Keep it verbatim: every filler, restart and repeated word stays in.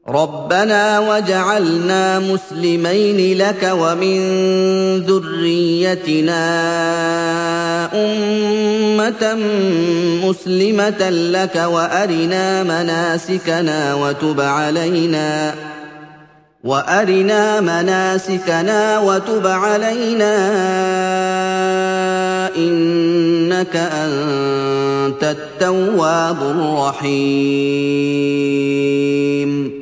رَبَّنَا وَاجْعَلْنَا مُسْلِمَيْنِ لَكَ وَمِن ذُرِّيَّتِنَا أُمَّةً مُّسْلِمَةً لَّكَ وَأَرِنَا مَنَاسِكَنَا وَتُبْ عَلَيْنَا وَأَرِنَا مَنَاسِكَنَا وَتُبْ عَلَيْنَا إِنَّكَ أَنتَ التَّوَّابُ الرَّحِيمُ